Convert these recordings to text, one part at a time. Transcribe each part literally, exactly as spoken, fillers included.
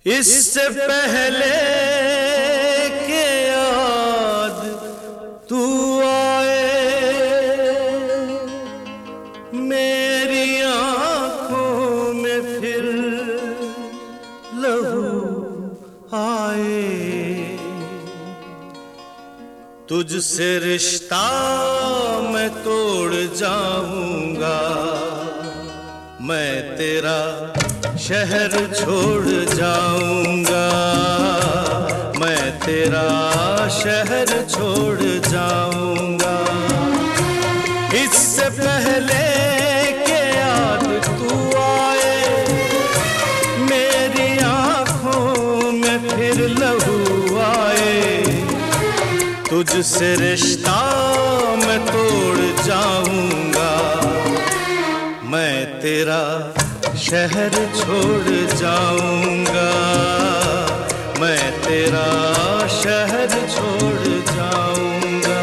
इससे पहले के याद तू आए मेरी आंखों में फिर लहू आए। तुझसे रिश्ता मैं तोड़ जाऊंगा, मैं तेरा शहर छोड़ जाऊंगा, मैं तेरा शहर छोड़ जाऊंगा। इससे पहले के याद तू आए मेरी आंखों में फिर लहू आए। तुझसे रिश्ता मैं तोड़ जाऊंगा, मैं तेरा शहर छोड़ जाऊंगा, मैं तेरा शहर छोड़ जाऊंगा।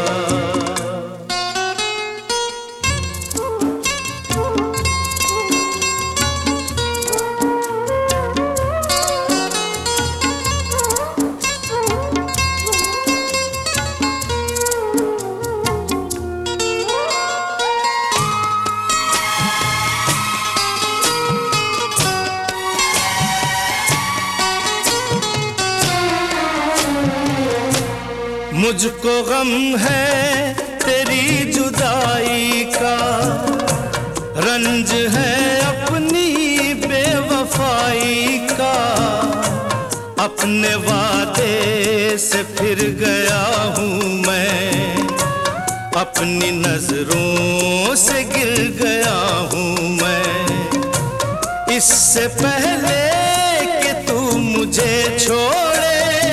मुझको गम है तेरी जुदाई का, रंज है अपनी बेवफाई का। अपने वादे से फिर गया हूँ मैं, अपनी नजरों से गिर गया हूँ मैं। इससे पहले कि तू मुझे छोड़े,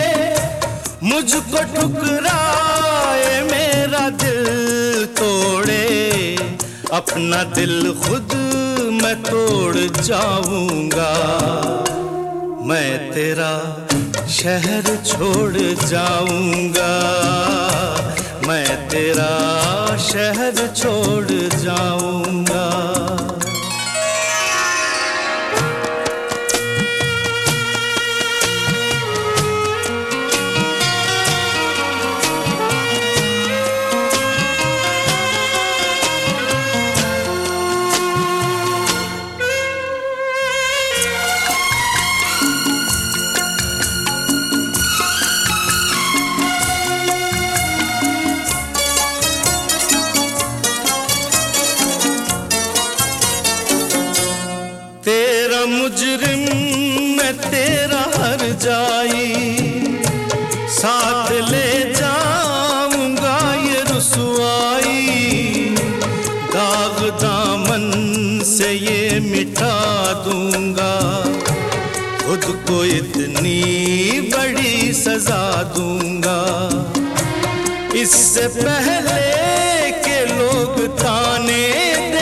मुझको ठुकराए मेरा दिल तोड़े, अपना दिल खुद मैं तोड़ जाऊंगा, मैं तेरा शहर छोड़ जाऊंगा, मैं तेरा शहर छोड़ जाऊंगा। तेरा मुजरिम मैं तेरा हर जाई, साथ ले जाऊंगा ये रुसवाई। दाग दामन से ये मिटा दूंगा, खुद को इतनी बड़ी सजा दूंगा। इससे पहले के लोग ताने दे,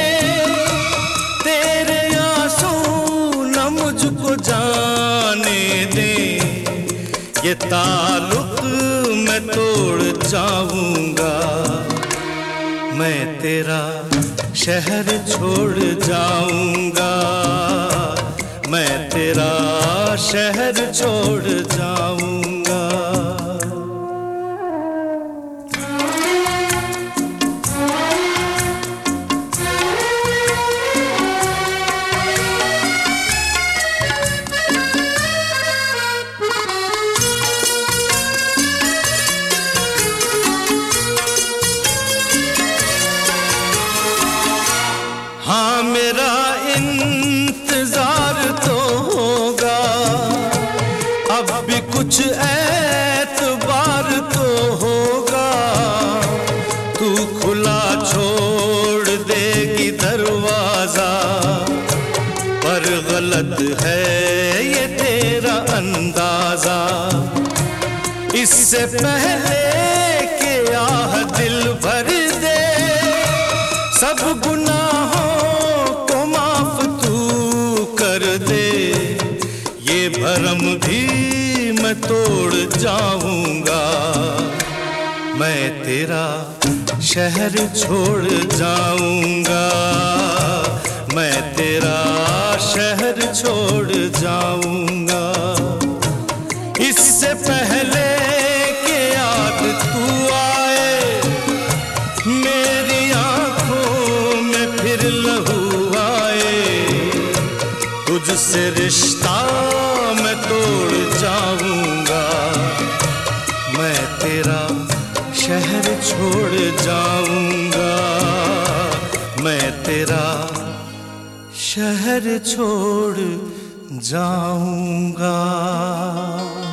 मुझको जाने दे, ये ताल्लुक मैं तोड़ जाऊंगा, मैं तेरा शहर छोड़ जाऊंगा, मैं तेरा शहर छोड़ जाऊंगा। हाँ मेरा इंतजार तो होगा, अब भी कुछ एतबार तो होगा। तू खुला छोड़ देगी दरवाजा, पर गलत है ये तेरा अंदाजा। इससे पहले कि आह दिल भर दे, सब गुनाहों को माफ तू कर दे, ये भरम भी मैं तोड़ जाऊंगा, मैं तेरा शहर छोड़ जाऊंगा, मैं तेरा शहर छोड़ जाऊंगा। तुझसे रिश्ता मैं तोड़ जाऊंगा, मैं तेरा शहर छोड़ जाऊंगा, मैं तेरा शहर छोड़ जाऊंगा।